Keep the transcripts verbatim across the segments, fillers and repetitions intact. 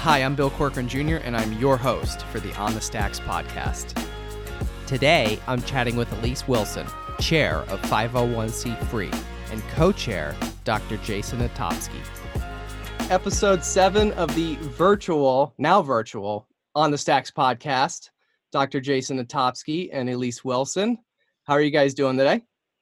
Hi, I'm Bill Corcoran Junior, and I'm your host for the On the Stacks podcast. Today, I'm chatting with Elise Wilson, chair of five oh one c three, and co-chair Doctor Jason Natofsky. Episode seven of the virtual, now virtual, On the Stacks podcast. Doctor Jason Natofsky and Elise Wilson. How are you guys doing today?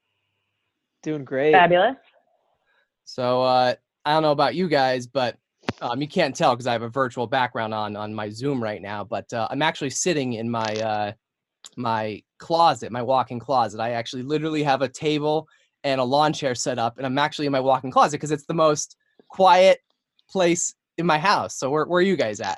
Doing great. Fabulous. So, uh, I don't know about you guys, but Um, you can't tell because I have a virtual background on on my Zoom right now, but uh, I'm actually sitting in my uh, my closet, my walk-in closet. I actually literally have a table and a lawn chair set up, and I'm actually in my walk-in closet because it's the most quiet place in my house. So where, where are you guys at?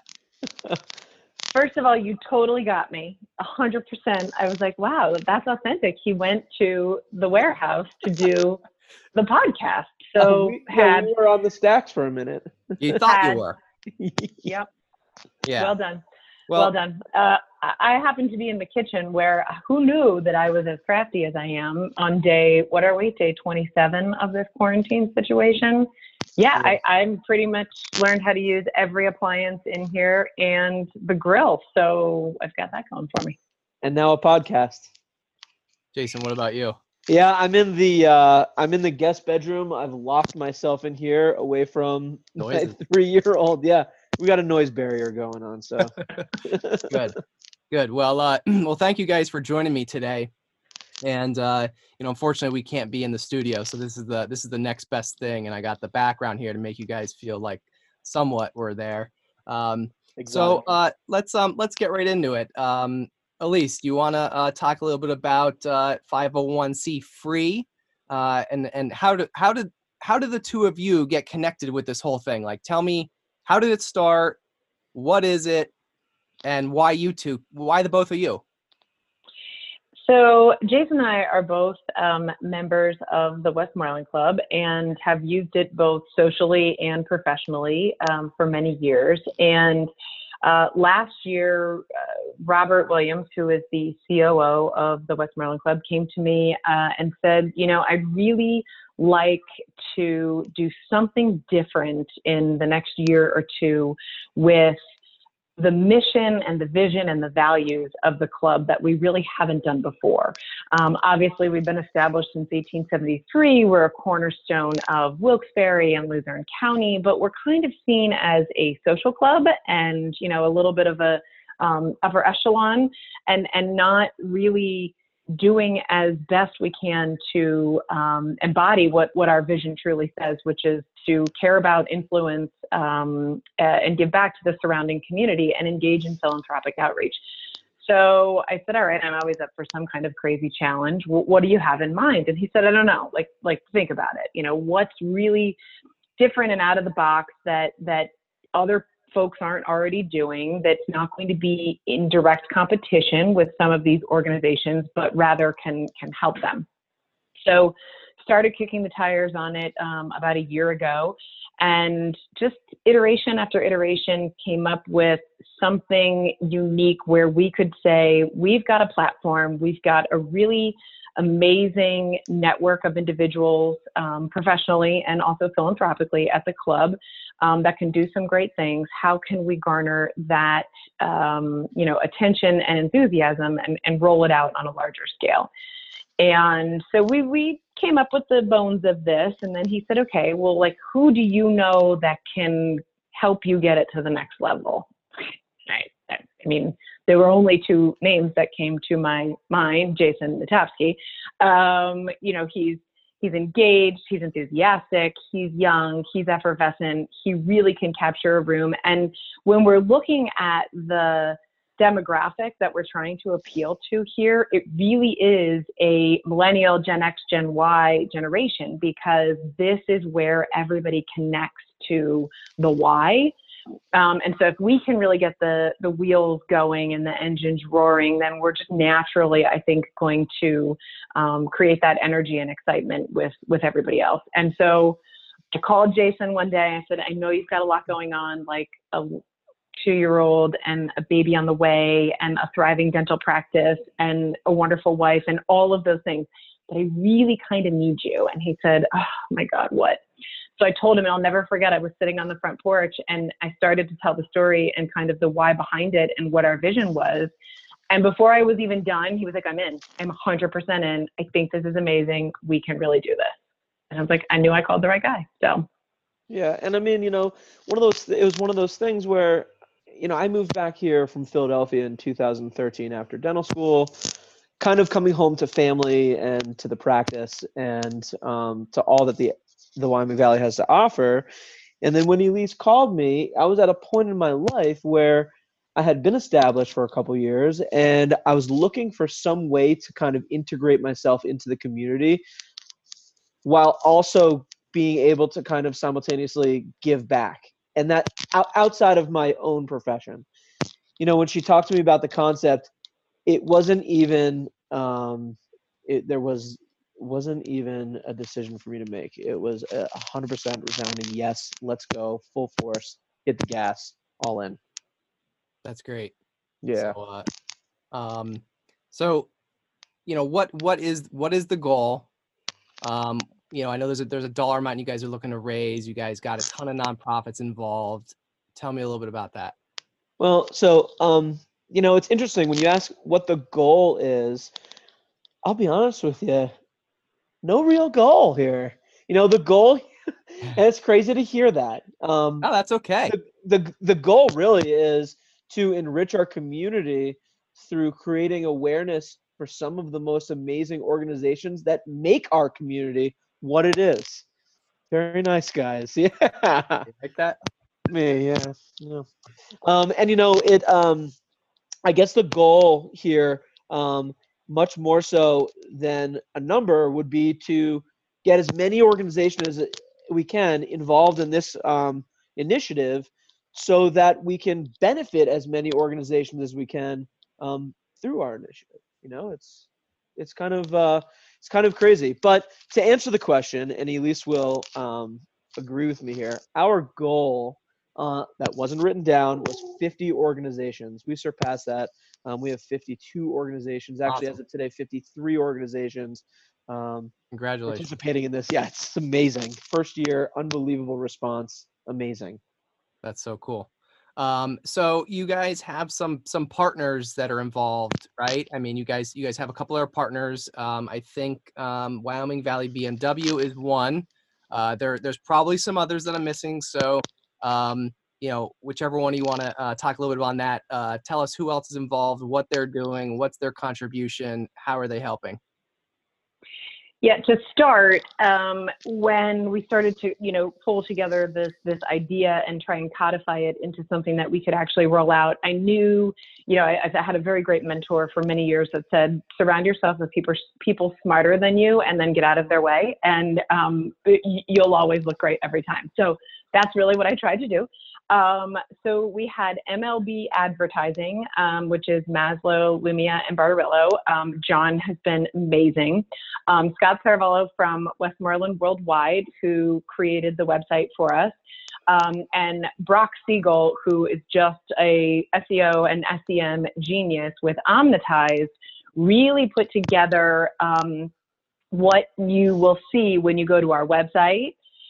First of all, you totally got me. A hundred percent. I was like, wow, that's authentic. He went to the warehouse to do the podcast. So oh, we, had, yeah, we were on the stacks for a minute. You thought had, you were. Yep. Yeah. Well done. Well, well done. Uh, I happened to be in the kitchen where who knew that I was as crafty as I am on day, what are we, day twenty-seven of this quarantine situation? Yeah, yeah. I, I'm pretty much learned how to use every appliance in here and the grill. So I've got that going for me. And now a podcast. Jason, what about you? Yeah, I'm in the uh, I'm in the guest bedroom. I've locked myself in here away from Noises. my three-year-old. Yeah, we got a noise barrier going on. So good, good. Well, uh, well, thank you guys for joining me today. And uh, you know, unfortunately, we can't be in the studio, so this is the this is the next best thing. And I got the background here to make you guys feel like somewhat we're there. Um, exactly. So uh, let's um let's get right into it. Um, Elise, do you want to uh, talk a little bit about uh, five oh one c three uh, and and how did how did how did the two of you get connected with this whole thing? Like, tell me, how did it start? What is it, and why you two? Why the both of you? So Jason and I are both um, members of the Westmoreland Club and have used it both socially and professionally um, for many years. And uh, last year, uh, Robert Williams, who is the C O O of the Westmoreland Club, came to me uh, and said, you know, I'd really like to do something different in the next year or two with the mission and the vision and the values of the club that we really haven't done before. Um, obviously, we've been established since eighteen seventy-three. We're a cornerstone of Wilkes-Barre and Luzerne County, but we're kind of seen as a social club and, you know, a little bit of a um, upper echelon and, and not really doing as best we can to um, embody what, what our vision truly says, which is to care about, influence, um, uh, and give back to the surrounding community and engage in philanthropic outreach. So I said, all right, I'm always up for some kind of crazy challenge. W- what do you have in mind? And he said, I don't know, like, like think about it. You know, what's really different and out of the box that, that other folks aren't already doing, that's not going to be in direct competition with some of these organizations, but rather can can help them. So started kicking the tires on it um, about a year ago, and just iteration after iteration came up with something unique where we could say, we've got a platform, we've got a really amazing network of individuals um, professionally and also philanthropically at the club um, that can do some great things. How can we garner that um, you know, attention and enthusiasm and, and roll it out on a larger scale? And so we we came up with the bones of this, and then he said, okay, well, like, who do you know that can help you get it to the next level? Right. I mean, there were only two names that came to my mind, Jason Natofsky. Um, you know, he's he's engaged, he's enthusiastic, he's young, he's effervescent, he really can capture a room. And when we're looking at the demographic that we're trying to appeal to here, it really is a millennial, Gen X, Gen Y generation, because this is where everybody connects to the why. Um, and so if we can really get the, the wheels going and the engines roaring, then we're just naturally, I think, going to um, create that energy and excitement with, with everybody else. And so I called Jason one day. I said, I know you've got a lot going on, like a two-year-old and a baby on the way and a thriving dental practice and a wonderful wife and all of those things, but I really kind of need you. And he said, oh my God, what? So I told him, and I'll never forget, I was sitting on the front porch and I started to tell the story and kind of the why behind it and what our vision was. And before I was even done, he was like, I'm in, I'm one hundred percent in. I think this is amazing. We can really do this. And I was like, I knew I called the right guy. So. Yeah. And I mean, you know, one of those, it was one of those things where, you know, I moved back here from Philadelphia in two thousand thirteen after dental school, kind of coming home to family and to the practice and um, to all that the, the Wyoming Valley has to offer. And then when Elise called me, I was at a point in my life where I had been established for a couple of years and I was looking for some way to kind of integrate myself into the community while also being able to kind of simultaneously give back. And that outside of my own profession. You know, when she talked to me about the concept, it wasn't even, um, it, there was, wasn't even a decision for me to make. It was a hundred percent resounding yes, let's go, full force, hit the gas, all in. That's great. Yeah. So, uh, um, so, you know, what, what is, what is the goal? Um, you know, I know there's a, there's a dollar amount you guys are looking to raise. You guys got a ton of nonprofits involved. Tell me a little bit about that. Well, so, um, you know, it's interesting when you ask what the goal is, I'll be honest with you, no real goal here. You know, the goal, and it's crazy to hear that. Um, Oh, that's okay. the, the, the goal really is to enrich our community through creating awareness for some of the most amazing organizations that make our community what it is. Very nice, guys. Yeah. You like that? Me, yeah. yeah. Um, and you know, it, um, I guess the goal here, um, much more so than a number, would be to get as many organizations as we can involved in this um, initiative so that we can benefit as many organizations as we can um, through our initiative. You know, it's it's kind of uh, it's kind of crazy. But to answer the question, and Elise will um, agree with me here, our goal uh, that wasn't written down was fifty organizations. We surpassed that. Um, we have fifty-two organizations. Actually, Awesome. as of today, fifty-three organizations um, Congratulations. participating in this. Yeah, it's amazing. First year, unbelievable response. Amazing. That's so cool. Um, so you guys have some some partners that are involved, right? I mean, you guys you guys have a couple of partners. Um, I think um, Wyoming Valley B M W is one. Uh, there there's probably some others that I'm missing. So um, you know, whichever one you want to uh, talk a little bit on that. Uh, tell us who else is involved, what they're doing, what's their contribution, how are they helping? Yeah, to start, um, when we started to, you know, pull together this this idea and try and codify it into something that we could actually roll out, I knew, you know, I, I had a very great mentor for many years that said, surround yourself with people people smarter than you, and then get out of their way, and um, you'll always look great every time. So that's really what I tried to do. Um, so we had M L B Advertising, um, which is Maslow, Lumia, and Barbarello. Um, John has been amazing. Um, Scott Saravello from Westmoreland Worldwide, who created the website for us. Um, and Brock Siegel, who is just a S E O and S E M genius with Omnitize, really put together um, what you will see when you go to our website,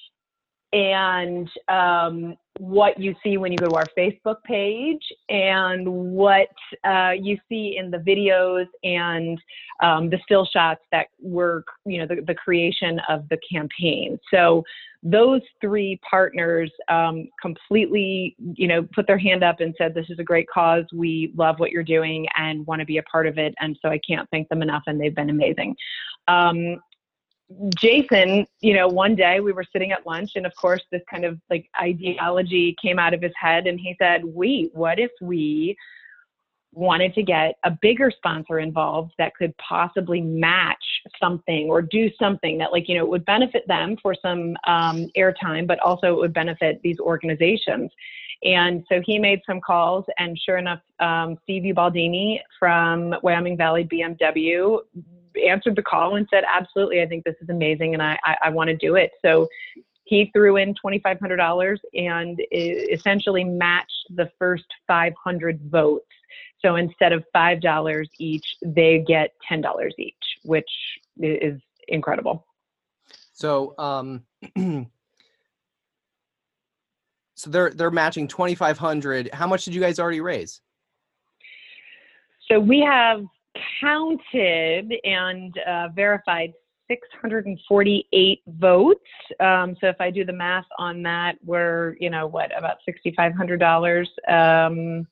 and um, what you see when you go to our Facebook page, and what uh, you see in the videos and um, the still shots that were, you know, the, the creation of the campaign. So those three partners um, completely, you know, put their hand up and said, this is a great cause. We love what you're doing and want to be a part of it. And so I can't thank them enough, and they've been amazing. Um, Jason, you know, one day we were sitting at lunch, and of course this kind of like ideology came out of his head, and he said, wait, what if we wanted to get a bigger sponsor involved that could possibly match something or do something that, like, you know, it would benefit them for some um, airtime, but also it would benefit these organizations. And so he made some calls, and sure enough, um, Steve Ubaldini from Wyoming Valley B M W answered the call and said, absolutely, I think this is amazing, and I, I, I want to do it. So he threw in twenty-five hundred dollars and essentially matched the first five hundred votes. So instead of five dollars each, they get ten dollars each, which is incredible. So um, so they're they're matching twenty-five hundred. How much did you guys already raise? So we have counted and uh, verified six hundred forty-eight votes. Um, so if I do the math on that, we're, you know, what, about six thousand five hundred dollars. Um,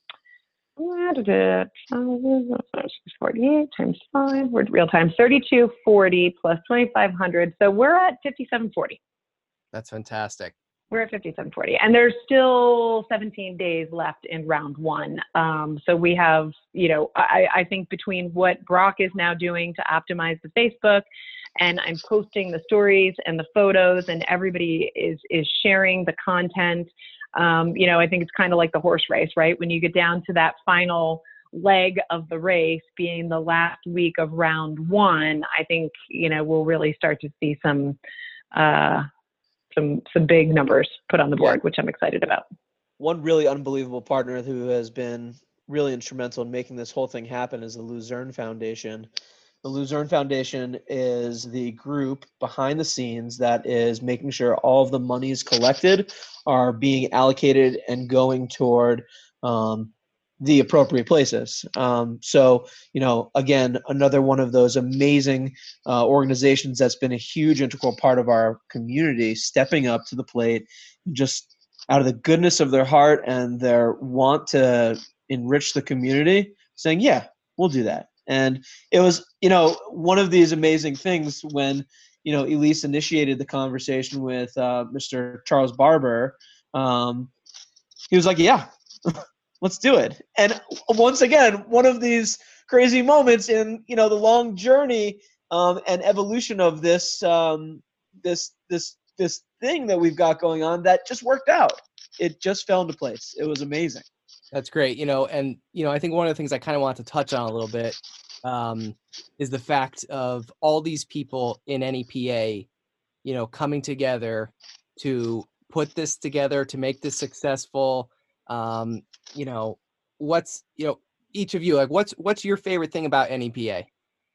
forty-eight times five, we're real time, thirty-two forty plus twenty-five hundred. So we're at fifty-seven forty. That's fantastic. We're at fifty-seven forty, and there's still seventeen days left in round one. Um, so we have, you know, I, I think between what Brock is now doing to optimize the Facebook, and I'm posting the stories and the photos, and everybody is is sharing the content. Um, you know, I think it's kind of like the horse race, right? When you get down to that final leg of the race being the last week of round one, I think, you know, we'll really start to see some, uh, some, some big numbers put on the board, yeah. which I'm excited about. One really unbelievable partner who has been really instrumental in making this whole thing happen is the Luzerne Foundation. The Luzerne Foundation is the group behind the scenes that is making sure all of the monies collected are being allocated and going toward um, the appropriate places. Um, so, you know, again, another one of those amazing uh, organizations that's been a huge integral part of our community, stepping up to the plate, just out of the goodness of their heart and their want to enrich the community, saying, yeah, we'll do that. And it was, you know, one of these amazing things when, you know, Elise initiated the conversation with uh, Mister Charles Barber. Um, he was like, yeah, let's do it. And once again, one of these crazy moments in, you know, the long journey um, and evolution of this, um, this, this, this thing that we've got going on that just worked out. It just fell into place. It was amazing. That's great. You know, and, you know, I think one of the things I kind of want to touch on a little bit um, is the fact of all these people in N E P A, you know, coming together to put this together, to make this successful. Um, you know, what's, you know, each of you, like, what's, what's your favorite thing about N E P A?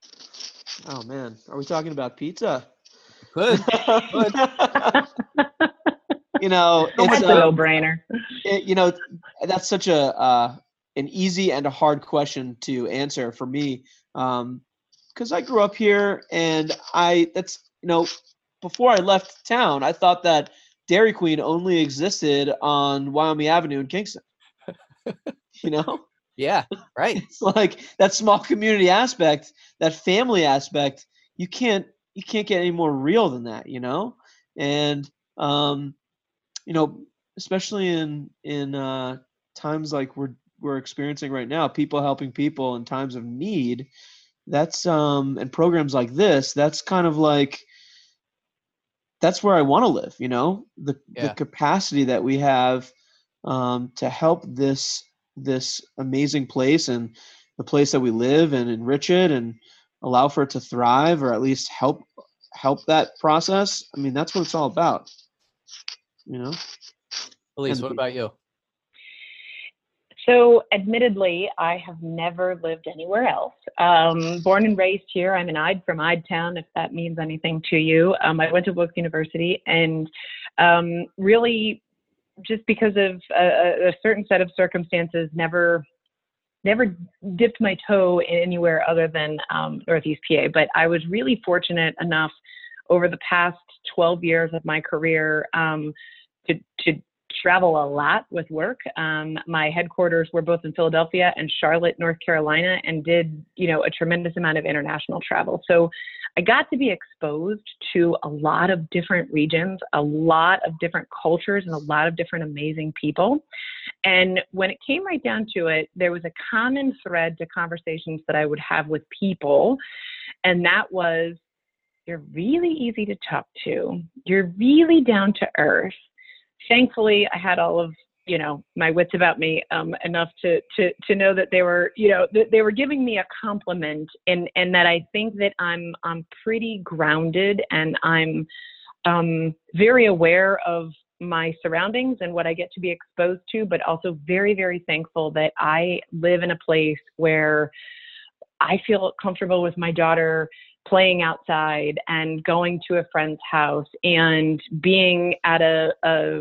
Oh man, are we talking about pizza? Good. Good. You know, it's a no-brainer. It, you know, that's such a uh, an easy and a hard question to answer for me, um, because I grew up here, and I that's you know, before I left town, I thought that Dairy Queen only existed on Wyoming Avenue in Kingston. You know? Yeah, right. It's like that small community aspect, that family aspect. You can't you can't get any more real than that, you know, and um. You know, especially in in uh, times like we're we're experiencing right now, people helping people in times of need. That's um, and programs like this. That's kind of like that's where I want to live. You know, the yeah. the capacity that we have um, to help this this amazing place and the place that we live and enrich it and allow for it to thrive, or at least help help that process. I mean, that's what it's all about. You know, Elise, what about you? So admittedly, I have never lived anywhere else. Um, born and raised here. I'm an Ide from Idetown, if that means anything to you. Um, I went to Wilkes University, and um, really just because of a, a certain set of circumstances, never never dipped my toe in anywhere other than um, Northeast P A. But I was really fortunate enough over the past twelve years of my career um, to, to travel a lot with work. Um, my headquarters were both in Philadelphia and Charlotte, North Carolina, and did, you know, a tremendous amount of international travel. So I got to be exposed to a lot of different regions, a lot of different cultures, and a lot of different amazing people. And when it came right down to it, there was a common thread to conversations that I would have with people, and that was, you're really easy to talk to. You're really down to earth. Thankfully, I had all of, you know, my wits about me um, enough to, to, to know that they were, you know, th- they were giving me a compliment, and, and that I think that I'm, I'm pretty grounded, and I'm um, very aware of my surroundings and what I get to be exposed to, but also very, very thankful that I live in a place where I feel comfortable with my daughter playing outside and going to a friend's house and being at a, a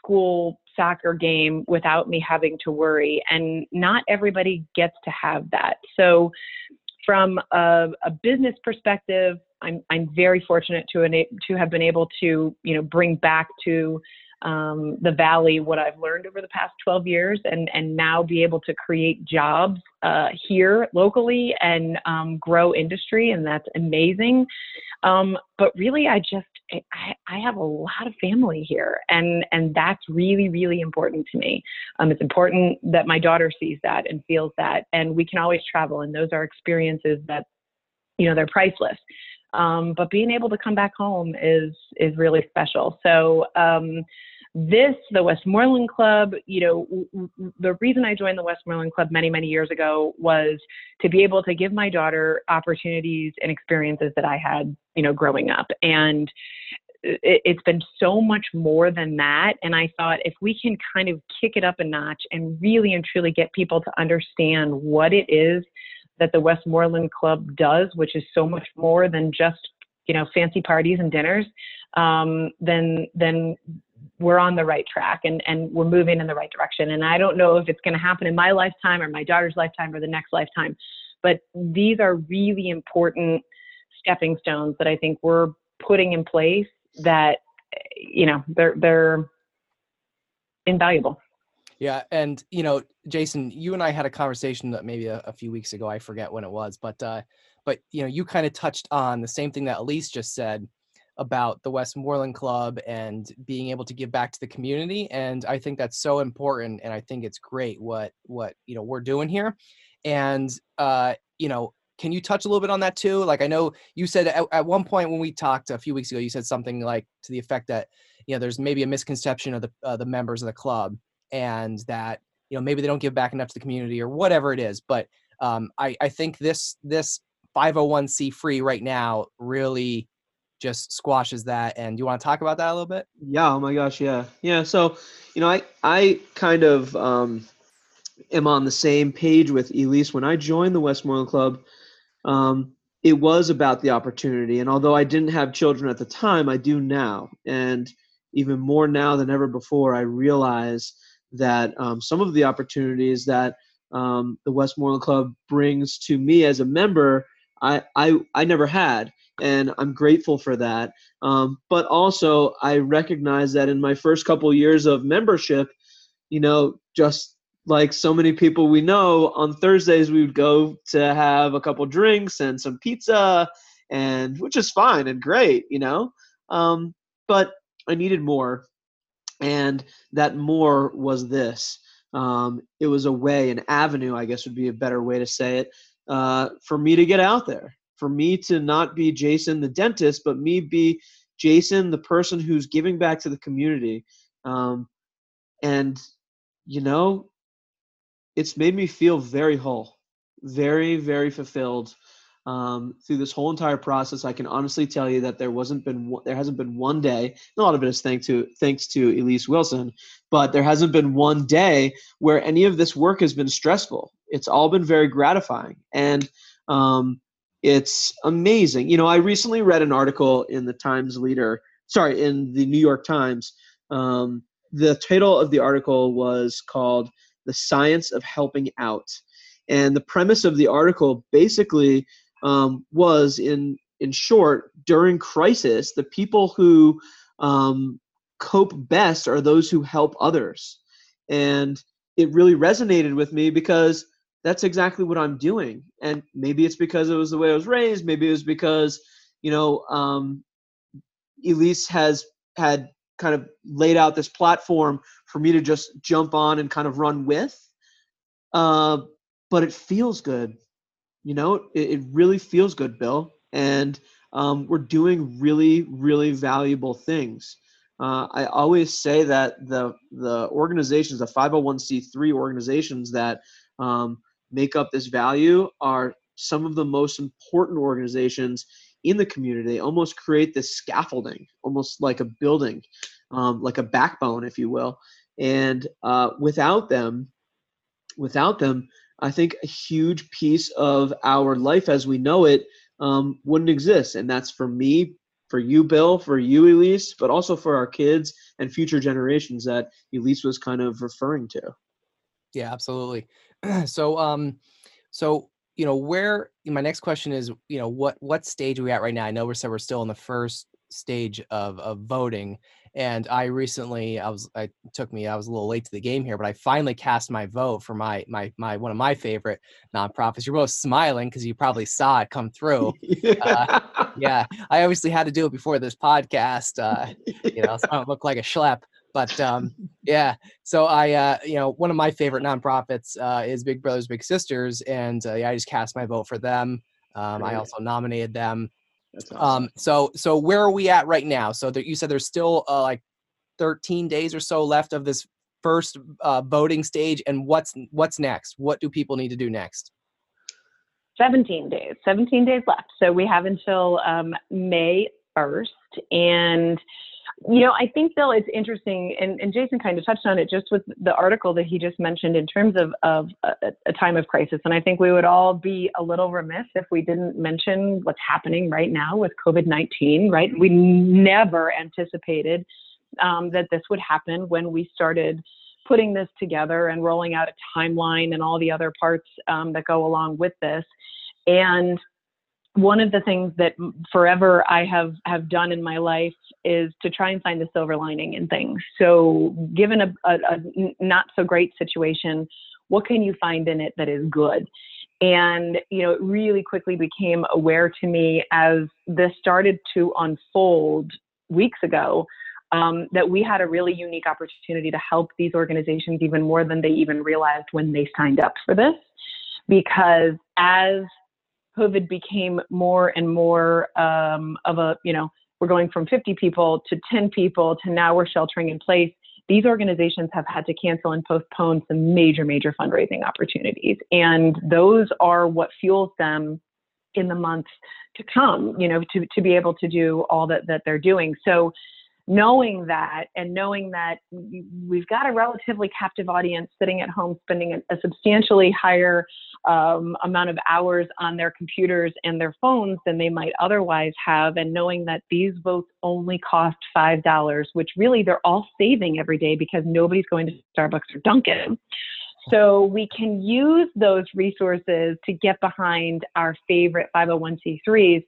school soccer game without me having to worry. And not everybody gets to have that. So from a, a business perspective, I'm, I'm very fortunate to, ena- to have been able to, you know, bring back to um, the Valley what I've learned over the past twelve years, and, and now be able to create jobs uh, here locally and um, grow industry. And that's amazing. Um, but really, I just, I, I have a lot of family here, and, and that's really, really important to me. Um, it's important that my daughter sees that and feels that, and we can always travel, and those are experiences that, you know, they're priceless. Um, but being able to come back home is, is really special. So, um, this, the Westmoreland Club, you know, w- w- the reason I joined the Westmoreland Club many, many years ago was to be able to give my daughter opportunities and experiences that I had, you know, growing up. And it, it's been so much more than that. And I thought, if we can kind of kick it up a notch and really and truly get people to understand what it is that the Westmoreland Club does, which is so much more than just, you know, fancy parties and dinners, um, then, then we're on the right track, and, and we're moving in the right direction. And I don't know if it's going to happen in my lifetime or my daughter's lifetime or the next lifetime, but these are really important stepping stones that I think we're putting in place that, you know, they're, they're invaluable. Yeah. And, you know, Jason, you and I had a conversation that maybe a, a few weeks ago, I forget when it was, but, uh, but, you know, you kind of touched on the same thing that Elise just said about the Westmoreland Club and being able to give back to the community. And I think that's so important. And I think it's great what, what, you know, we're doing here. And, uh, you know, can you touch a little bit on that too? Like, I know you said at, at one point when we talked a few weeks ago, you said something like to the effect that, you know, there's maybe a misconception of the, uh, the members of the club, and that, you know, maybe they don't give back enough to the community or whatever it is. But um, I, I think this, this five oh one c three right now really just squashes that. And do you want to talk about that a little bit? Yeah. Oh my gosh. Yeah. Yeah. So, you know, I, I kind of um, am on the same page with Elise. When I joined the Westmoreland Club, um, it was about the opportunity. And although I didn't have children at the time, I do now. And even more now than ever before, I realize that um, some of the opportunities that um, the Westmoreland Club brings to me as a member, I, I, I never had. And I'm grateful for that. Um, but also, I recognize that in my first couple years of membership, you know, just like so many people we know, on Thursdays we would go to have a couple drinks and some pizza, and which is fine and great, you know. Um, but I needed more, and that more was this. Um, it was a way, an avenue, I guess would be a better way to say it, uh, for me to get out there. For me to not be Jason the dentist, but me be Jason the person who's giving back to the community. Um, and, you know, it's made me feel very whole, very, very fulfilled um, through this whole entire process. I can honestly tell you that there wasn't been, there hasn't been one day, a lot of it is thanks to, thanks to Elise Wilson, but there hasn't been one day where any of this work has been stressful. It's all been very gratifying. And, um, it's amazing. You know, I recently read an article in the Times Leader, sorry, in the New York Times. Um, the title of the article was called "The Science of Helping Out." And the premise of the article basically um, was, in, in short, during crisis, the people who um, cope best are those who help others. And it really resonated with me because that's exactly what I'm doing. And maybe it's because it was the way I was raised. Maybe it was because, you know, um, Elise has had kind of laid out this platform for me to just jump on and kind of run with. Uh, but it feels good. You know, it, it really feels good, Bill. And um, we're doing really, really valuable things. Uh, I always say that the the organizations, the five oh one c three organizations that um, make up this value are some of the most important organizations in the community. They almost create this scaffolding, almost like a building, um, like a backbone, if you will. And uh, without them, without them, I think a huge piece of our life as we know it um, wouldn't exist. And that's for me, for you, Bill, for you, Elise, but also for our kids and future generations that Elise was kind of referring to. Yeah, absolutely. So, um, so, you know, where, my next question is, you know, what, what stage are we at right now? I know we're, so we're still in the first stage of, of voting. And I recently, I was, I it took me, I was a little late to the game here, but I finally cast my vote for my, my, my, one of my favorite nonprofits. You're both smiling because you probably saw it come through. Uh, yeah, I obviously had to do it before this podcast, uh, you know, so I don't look like a schlep, but, um, yeah. So I, uh, you know, one of my favorite nonprofits uh, is Big Brothers Big Sisters, and uh, yeah, I just cast my vote for them. Um, I also nominated them. That's awesome. Um, so, so where are we at right now? So that you said there's still uh, like thirteen days or so left of this first uh, voting stage, and what's what's next? What do people need to do next? seventeen days. seventeen days left. So we have until um, May first, and you know, I think, Bill, it's interesting, and, and Jason kind of touched on it just with the article that he just mentioned in terms of, of a, a time of crisis. And I think we would all be a little remiss if we didn't mention what's happening right now with COVID nineteen, right? We never anticipated um, that this would happen when we started putting this together and rolling out a timeline and all the other parts um, that go along with this. And one of the things that forever I have, have done in my life is to try and find the silver lining in things. So given a, a, a not so great situation, what can you find in it that is good? And, you know, it really quickly became aware to me as this started to unfold weeks ago, um, that we had a really unique opportunity to help these organizations even more than they even realized when they signed up for this. Because as COVID became more and more um, of a, you know, we're going from fifty people to ten people to now we're sheltering in place. These organizations have had to cancel and postpone some major, major fundraising opportunities. And those are what fuels them in the months to come, you know, to, to be able to do all that, that they're doing. So knowing that, and knowing that we've got a relatively captive audience sitting at home spending a, a substantially higher um, amount of hours on their computers and their phones than they might otherwise have, and knowing that these votes only cost five dollars, which really they're all saving every day because nobody's going to Starbucks or Dunkin'. So we can use those resources to get behind our favorite five oh one c threes.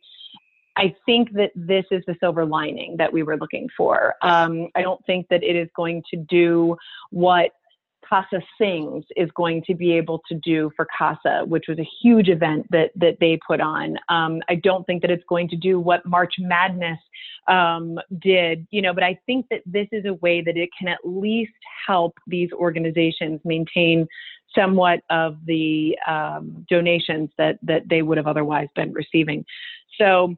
I think that this is the silver lining that we were looking for. Um, I don't think that it is going to do what CASA Sings is going to be able to do for CASA, which was a huge event that that they put on. Um, I don't think that it's going to do what March Madness um, did, you know, but I think that this is a way that it can at least help these organizations maintain somewhat of the um, donations that that they would have otherwise been receiving. So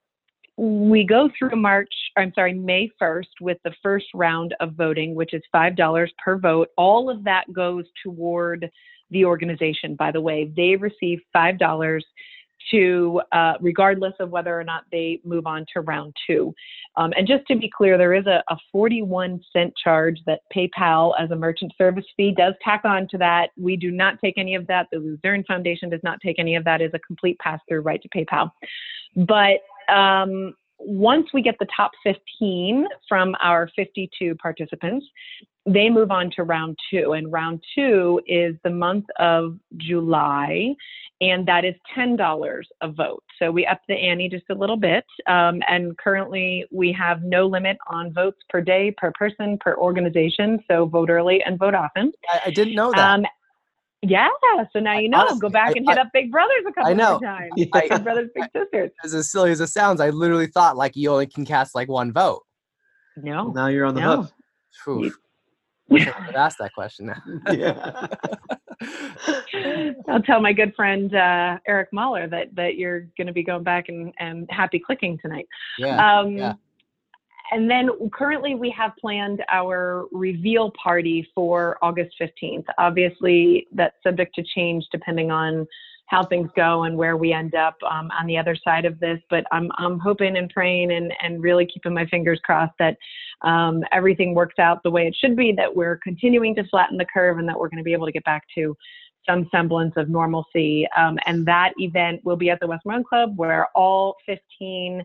we go through March, I'm sorry, May first with the first round of voting, which is five dollars per vote. All of that goes toward the organization, by the way. They receive five dollars to, uh, regardless of whether or not they move on to round two. Um, and just to be clear, there is a, a forty-one cent charge that PayPal as a merchant service fee does tack on to that. We do not take any of that. The Luzerne Foundation does not take any of that. It is a complete pass-through right to PayPal. But Um, once we get the top fifteen from our fifty-two participants, they move on to round two. And round two is the month of July, and that is ten dollars a vote. So we up the ante just a little bit. Um, and currently we have no limit on votes per day, per person, per organization. So vote early and vote often. I, I didn't know that. Um, Yeah, so now you know. Honestly, Go back I- and hit I- up Big Brothers a couple I know. more times. I- Big Brothers, Big Sisters. As as silly as it sounds, I literally thought like you only can cast like one vote. No. Now you're on the No. hook. Oof. You- Wish I would have asked that question now. Yeah. I'll tell my good friend uh, Eric Mahler that that you're going to be going back and, and happy clicking tonight. Yeah. Um, yeah. And then currently we have planned our reveal party for August fifteenth. Obviously, that's subject to change depending on how things go and where we end up um, on the other side of this. But I'm I'm hoping and praying and, and really keeping my fingers crossed that um, everything works out the way it should be, that we're continuing to flatten the curve, and that we're going to be able to get back to some semblance of normalcy. Um, and that event will be at the Westmoreland Club, where all fifteen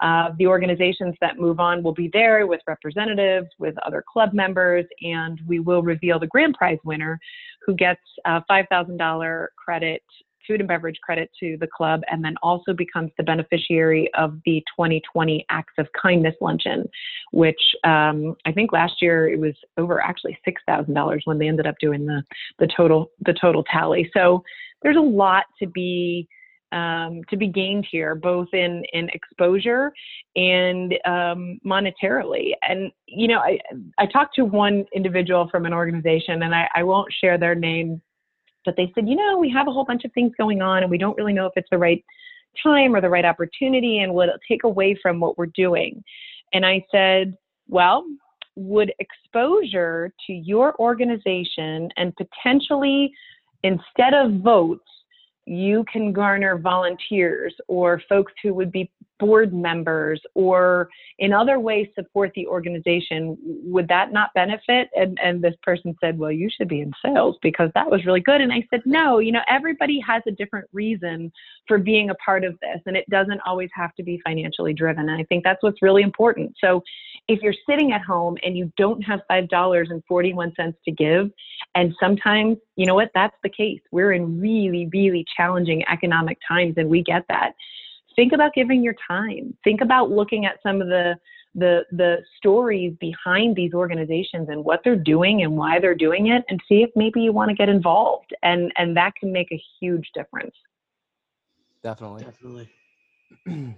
Uh, the organizations that move on will be there with representatives, with other club members, and we will reveal the grand prize winner, who gets a five thousand dollars credit, food and beverage credit to the club, and then also becomes the beneficiary of the twenty twenty Acts of Kindness Luncheon, which um, I think last year it was over actually six thousand dollars when they ended up doing the the total the total tally. So there's a lot to be um, to be gained here, both in in exposure and um, monetarily. And you know, I I talked to one individual from an organization, and I, I won't share their name, but they said, you know, we have a whole bunch of things going on and we don't really know if it's the right time or the right opportunity, and will it take away from what we're doing? And I said, well, would exposure to your organization and potentially, instead of votes, you can garner volunteers or folks who would be board members or in other ways support the organization, would that not benefit? And, and this person said, well, you should be in sales because that was really good. And I said, no, you know, everybody has a different reason for being a part of this, and it doesn't always have to be financially driven. And I think that's what's really important. So if you're sitting at home and you don't have five dollars and forty-one cents to give, and sometimes, you know what, that's the case. We're in really, really challenging economic times, and we get that. Think about giving your time. Think about looking at some of the, the, the stories behind these organizations and what they're doing and why they're doing it, and see if maybe you want to get involved. And, and that can make a huge difference. Definitely. Definitely.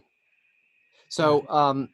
So, um,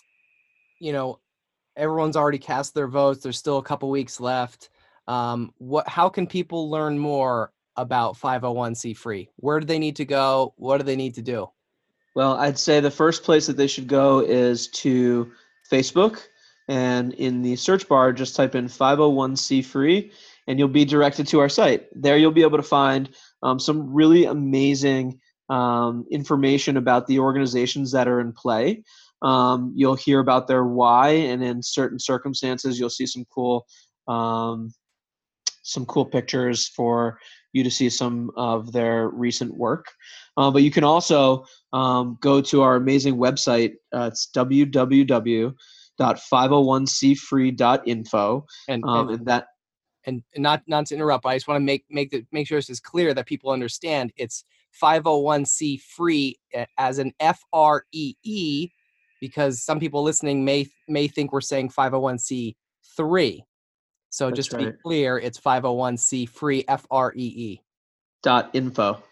you know, everyone's already cast their votes. There's still a couple weeks left. Um, what, how can people learn more about five oh one c three? Where do they need to go? What do they need to do? Well, I'd say the first place that they should go is to Facebook, and in the search bar, just type in five oh one c three, and you'll be directed to our site. There you'll be able to find um, some really amazing um, information about the organizations that are in play. Um, you'll hear about their why, and in certain circumstances, you'll see some cool um, some cool pictures for you to see some of their recent work. Uh, but you can also um, go to our amazing website. Uh, it's w w w dot five oh one c free dot info. And, um, and, and that and not not to interrupt, but I just want to make make the, make sure this is clear that people understand. It's five oh one c free as an F R E E, because some people listening may may think we're saying five oh one c three. So That's just to right. be clear, it's five oh one c free, F R E E. dot info.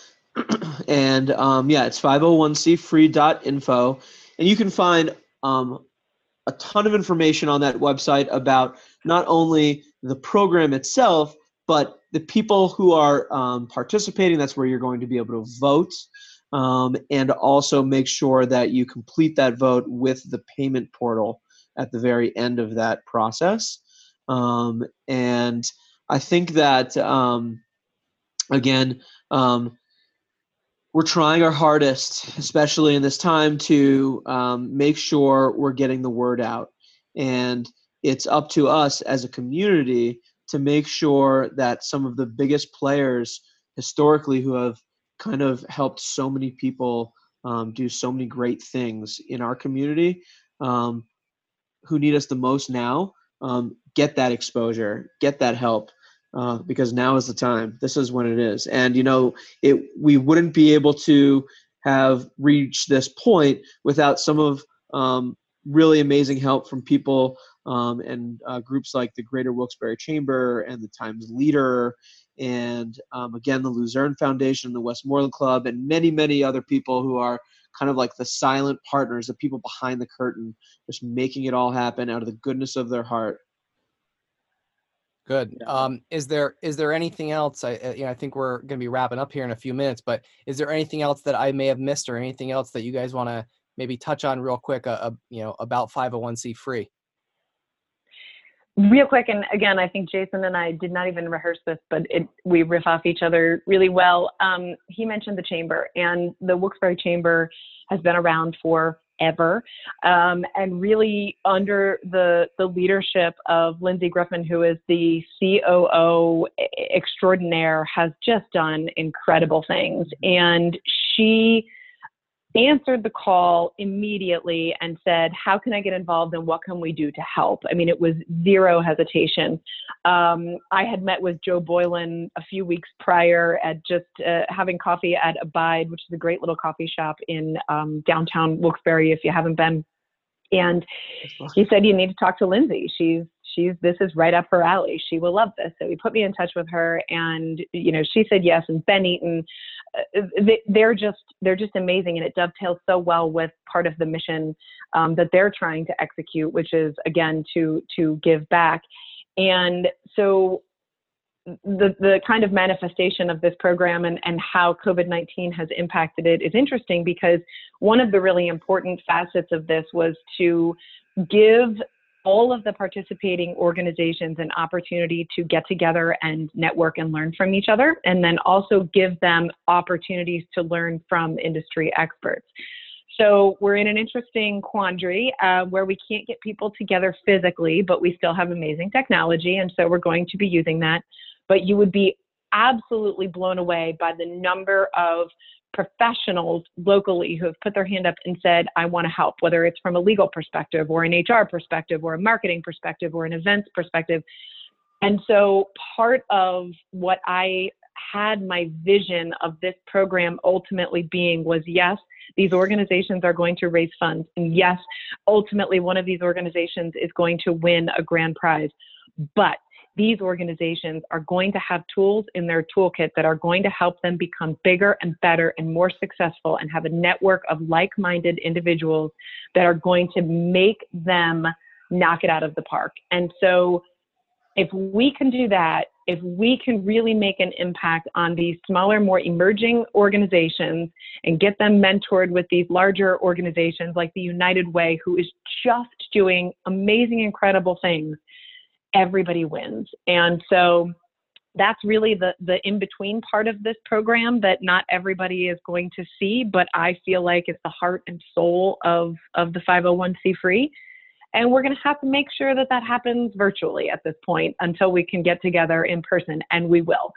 And um, yeah, it's five oh one c free dot info. And you can find um, a ton of information on that website about not only the program itself, but the people who are um, participating. That's where you're going to be able to vote. Um, and also make sure that you complete that vote with the payment portal at the very end of that process. Um, and I think that, um, again, um, we're trying our hardest, especially in this time, to um, make sure we're getting the word out. And it's up to us as a community to make sure that some of the biggest players historically who have kind of helped so many people um, do so many great things in our community, um, who need us the most now, um, get that exposure, get that help. Uh, because now is the time. This is when it is. And, you know, it we wouldn't be able to have reached this point without some of um, really amazing help from people um, and uh, groups like the Greater Wilkes-Barre Chamber and the Times Leader, and um, again, the Luzerne Foundation, the Westmoreland Club, and many, many other people who are kind of like the silent partners, the people behind the curtain, just making it all happen out of the goodness of their heart. Good. Yeah. Um, is there is there anything else? I uh, you know I think we're going to be wrapping up here in a few minutes, but is there anything else that I may have missed, or anything else that you guys want to maybe touch on real quick? Uh, uh, you know about five oh one c three. Real quick, and again, I think Jason and I did not even rehearse this, but it, we riff off each other really well. Um, he mentioned the chamber, and the Wilkes-Barre Chamber has been around for ever, um, and really under the the leadership of Lindsay Griffin, who is the C O O extraordinaire, has just done incredible things. And she answered the call immediately and said, how can I get involved and what can we do to help? I mean, it was zero hesitation. Um, I had met with Joe Boylan a few weeks prior at just uh, having coffee at Abide, which is a great little coffee shop in um, downtown Wilkes-Barre, if you haven't been. And he said, you need to talk to Lindsay. She's She's, this is right up her alley. She will love this. So he put me in touch with her, and, you know, she said yes. And Ben Eaton, uh, they, they're just, they're just amazing. And it dovetails so well with part of the mission um, that they're trying to execute, which is, again, to, to give back. And so the, the kind of manifestation of this program and, and how COVID nineteen has impacted it is interesting, because one of the really important facets of this was to give all of the participating organizations an opportunity to get together and network and learn from each other, and then also give them opportunities to learn from industry experts. So we're in an interesting quandary uh, where we can't get people together physically, but we still have amazing technology, and so we're going to be using that. But you would be absolutely blown away by the number of professionals locally who have put their hand up and said, I want to help, whether it's from a legal perspective or an H R perspective or a marketing perspective or an events perspective. And so part of what I had my vision of this program ultimately being was, yes, these organizations are going to raise funds. And yes, ultimately one of these organizations is going to win a grand prize. But these organizations are going to have tools in their toolkit that are going to help them become bigger and better and more successful, and have a network of like-minded individuals that are going to make them knock it out of the park. And so if we can do that, if we can really make an impact on these smaller, more emerging organizations and get them mentored with these larger organizations like the United Way, who is just doing amazing, incredible things, everybody wins. And so that's really the, the in-between part of this program that not everybody is going to see, but I feel like it's the heart and soul of, of the five oh one c three. And we're going to have to make sure that that happens virtually at this point until we can get together in person, and we will.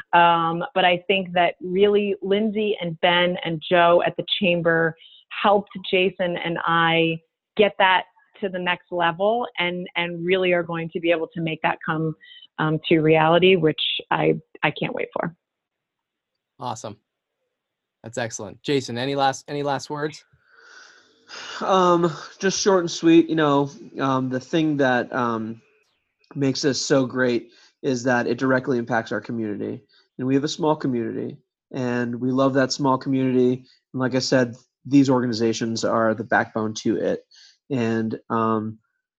Um, but I think that really Lindsay and Ben and Joe at the Chamber helped Jason and I get that to the next level, and and really are going to be able to make that come um, to reality, which I I can't wait for. Awesome, that's excellent. Jason, any last any last words? Um, just short and sweet. You know, um, the thing that um, makes this so great is that it directly impacts our community, and we have a small community, and we love that small community. And like I said, these organizations are the backbone to it. And um,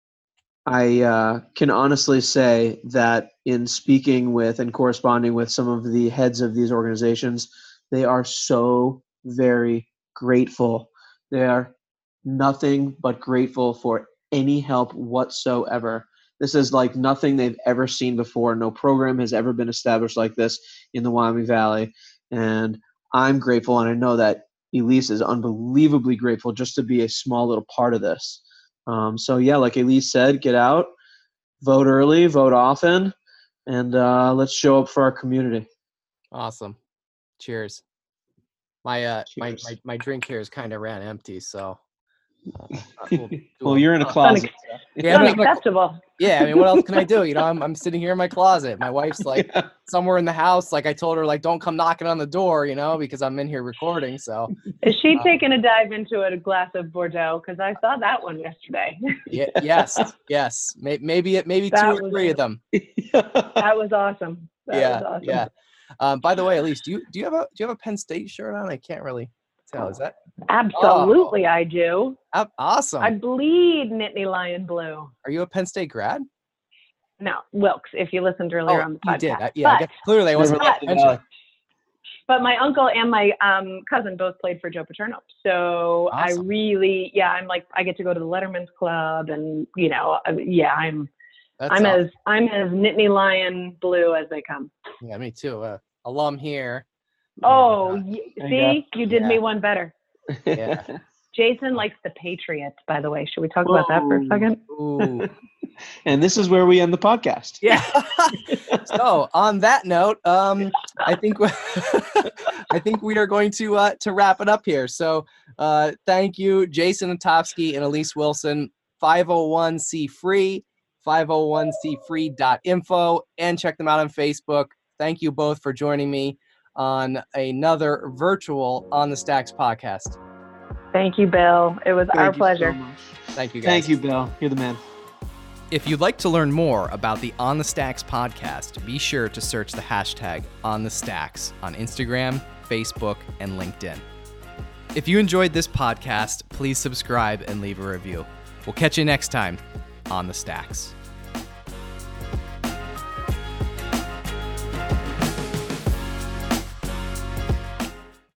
I uh, can honestly say that in speaking with and corresponding with some of the heads of these organizations, they are so very grateful. They are nothing but grateful for any help whatsoever. This is like nothing they've ever seen before. No program has ever been established like this in the Wyoming Valley. And I'm grateful, and I know that Elise is unbelievably grateful just to be a small little part of this. Um, so yeah, like Elise said, get out, vote early, vote often, and uh, let's show up for our community. Awesome. Cheers. My uh, Cheers. my, my my drink here is kind of ran empty, so. Uh, we'll, well, you're in a closet. Yeah, it's unacceptable. Yeah, I mean, what else can I do? You know, I'm I'm sitting here in my closet. My wife's like yeah. somewhere in the house. Like I told her, like, don't come knocking on the door, you know, because I'm in here recording. So is she uh, taking a dive into a glass of Bordeaux? Because I saw that one yesterday. yeah. Yes. Yes. Maybe it. Maybe that two or was, three of them. That was awesome. That yeah. Was awesome. Yeah. Um, by the way, Elise, do you do you have a do you have a Penn State shirt on? I can't really tell. Is that? Absolutely, oh. I do. Awesome. I bleed Nittany Lion blue. Are you a Penn State grad? No, Wilkes, if you listened earlier oh, on the podcast. You did. I, yeah, but, I guess clearly I wasn't but, mentioning. But my uncle and my um, cousin both played for Joe Paterno. So awesome. I really, yeah, I'm like, I get to go to the Letterman's Club, and, you know, yeah, I'm That's I'm awesome. as I'm as Nittany Lion blue as they come. Yeah, me too. Uh, alum here. Oh, yeah. y- see, you, you did yeah. me one better. Yeah. Jason likes the Patriots, by the way. Should we talk Whoa. about that for a second? Ooh. And this is where we end the podcast. Yeah. So on that note, um, I think I think we are going to uh, to wrap it up here. So Uh, thank you, Jason Otofsky and Elise Wilson. five oh one c free, five oh one c free dot info, and check them out on Facebook. Thank you both for joining me on another virtual On the Stacks podcast. Thank you, Bill. It was Thank our you pleasure. So much. Thank you, guys. Thank you, Bill. You're the man. If you'd like to learn more about the On the Stacks podcast, be sure to search the hashtag On the Stacks on Instagram, Facebook, and LinkedIn. If you enjoyed this podcast, please subscribe and leave a review. We'll catch you next time on the Stacks.